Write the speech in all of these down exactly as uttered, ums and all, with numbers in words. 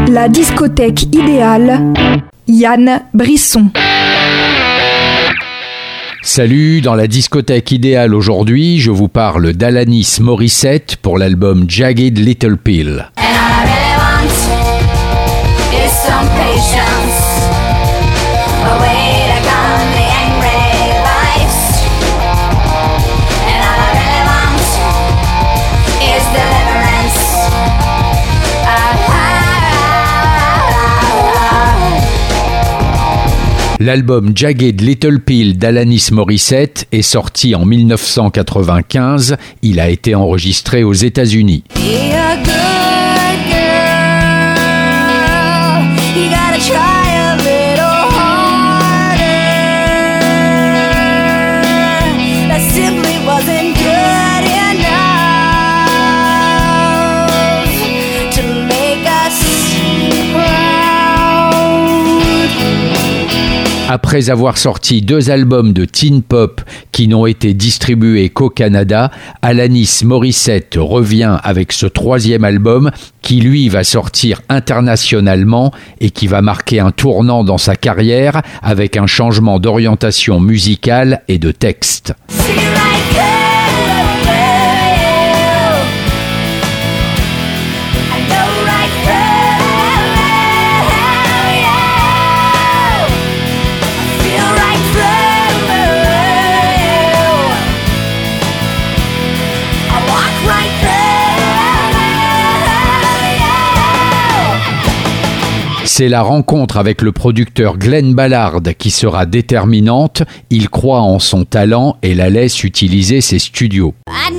La discothèque idéale, Yann Brisson. Salut, dans la discothèque idéale aujourd'hui, je vous parle d'Alanis Morissette pour l'album Jagged Little Pill. L'album Jagged Little Pill d'Alanis Morissette est sorti en dix-neuf cent quatre-vingt-quinze. Il a été enregistré aux États-Unis. Après avoir sorti deux albums de teen pop qui n'ont été distribués qu'au Canada, Alanis Morissette revient avec ce troisième album qui lui va sortir internationalement et qui va marquer un tournant dans sa carrière avec un changement d'orientation musicale et de texte. C'est la rencontre avec le producteur Glen Ballard qui sera déterminante. Il croit en son talent et la laisse utiliser ses studios.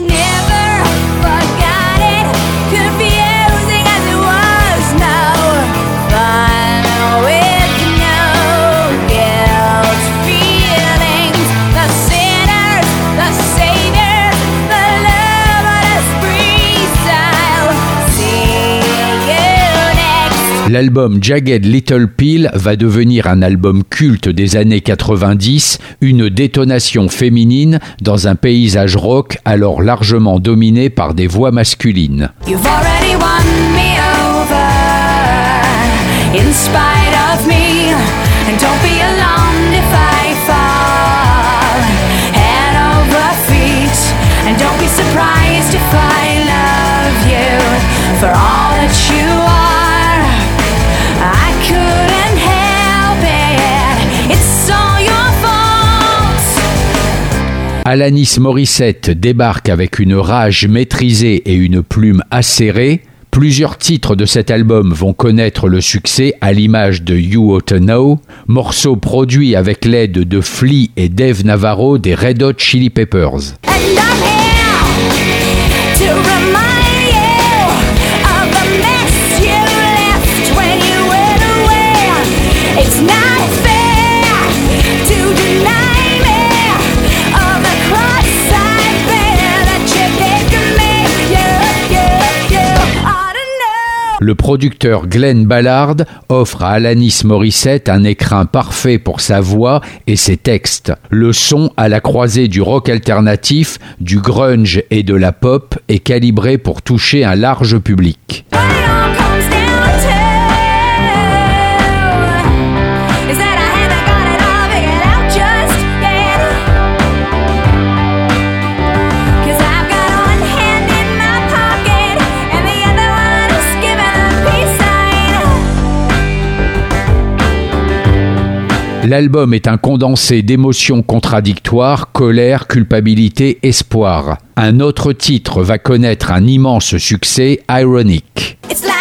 L'album Jagged Little Pill va devenir un album culte des années quatre-vingt-dix, une détonation féminine dans un paysage rock alors largement dominé par des voix masculines. You've already won me over, in spite of me, and don't be alarmed if I fall, head over feet, and don't be surprised if I love you, for all that you are. Alanis Morissette débarque avec une rage maîtrisée et une plume acérée. Plusieurs titres de cet album vont connaître le succès à l'image de You Ought to Know, morceau produit avec l'aide de Flea et Dave Navarro des Red Hot Chili Peppers. Le producteur Glen Ballard offre à Alanis Morissette un écrin parfait pour sa voix et ses textes. Le son à la croisée du rock alternatif, du grunge et de la pop est calibré pour toucher un large public. L'album est un condensé d'émotions contradictoires, colère, culpabilité, espoir. Un autre titre va connaître un immense succès, Ironic.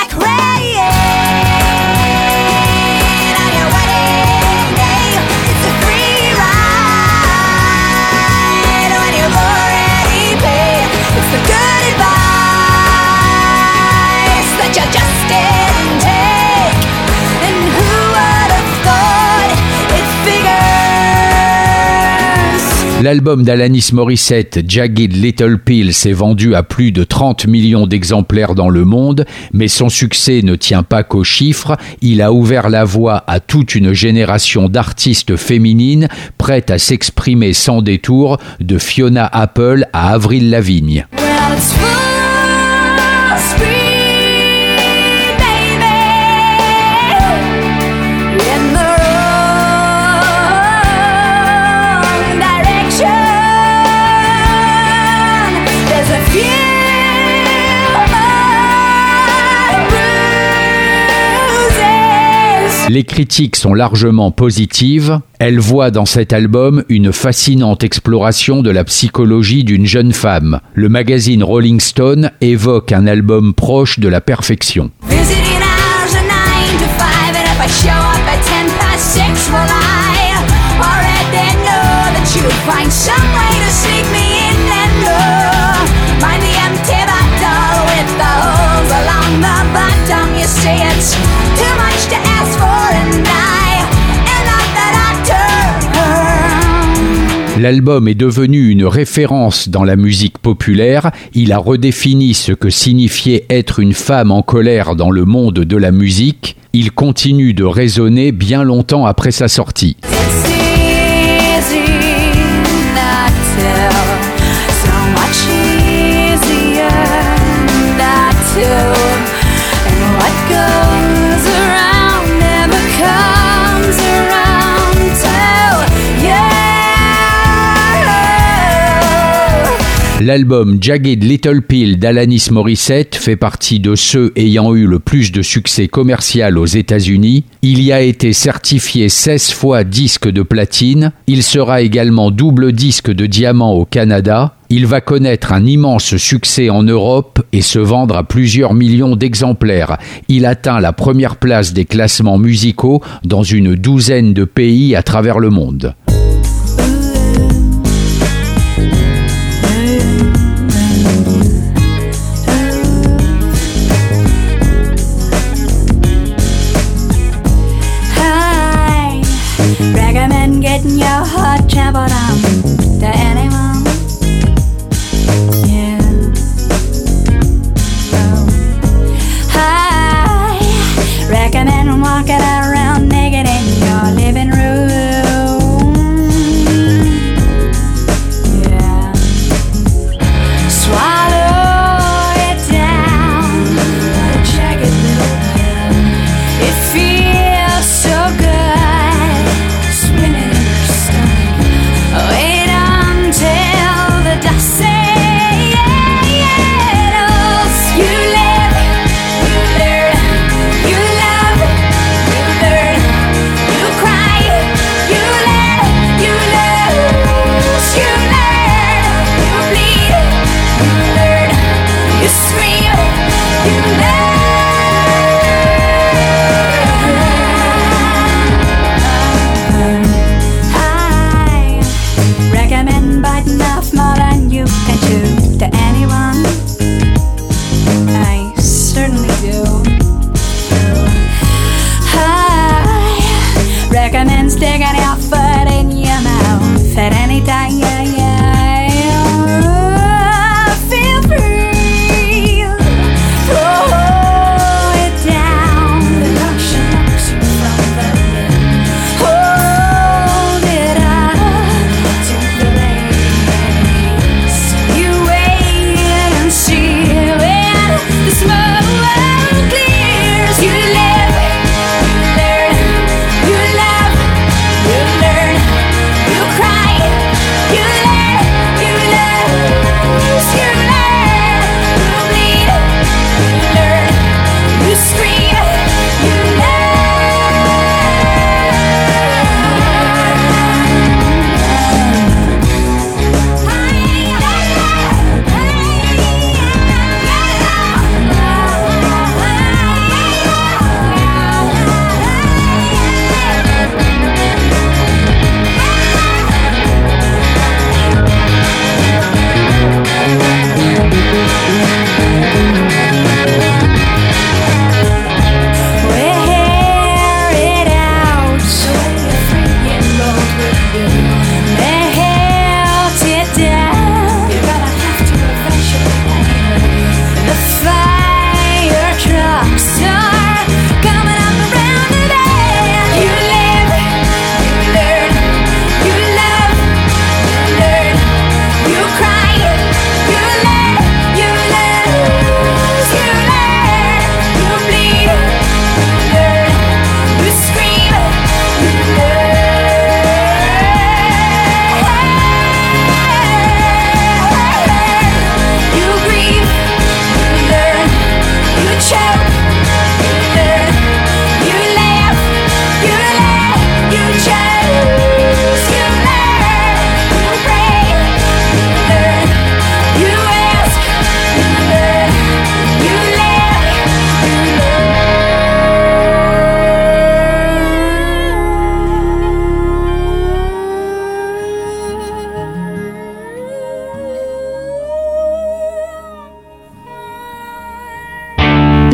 L'album d'Alanis Morissette, Jagged Little Pill, s'est vendu à plus de trente millions d'exemplaires dans le monde, mais son succès ne tient pas qu'aux chiffres. Il a ouvert la voie à toute une génération d'artistes féminines prêtes à s'exprimer sans détour, de Fiona Apple à Avril Lavigne. Well, Les critiques sont largement positives. Elle voit dans cet album une fascinante exploration de la psychologie d'une jeune femme. Le magazine Rolling Stone évoque un album proche de la perfection. L'album est devenu une référence dans la musique populaire. Il a redéfini ce que signifiait être une femme en colère dans le monde de la musique. Il continue de résonner bien longtemps après sa sortie. L'album Jagged Little Pill d'Alanis Morissette fait partie de ceux ayant eu le plus de succès commercial aux États-Unis. Il y a été certifié seize fois disque de platine. Il sera également double disque de diamant au Canada. Il va connaître un immense succès en Europe et se vendre à plusieurs millions d'exemplaires. Il atteint la première place des classements musicaux dans une douzaine de pays à travers le monde. Recommend getting your heart trampled on to anyone. Yeah. Oh. I recommend walking around naked in your living room. Yeah. Swallow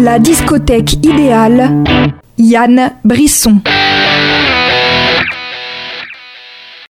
La discothèque idéale, Yann Brisson.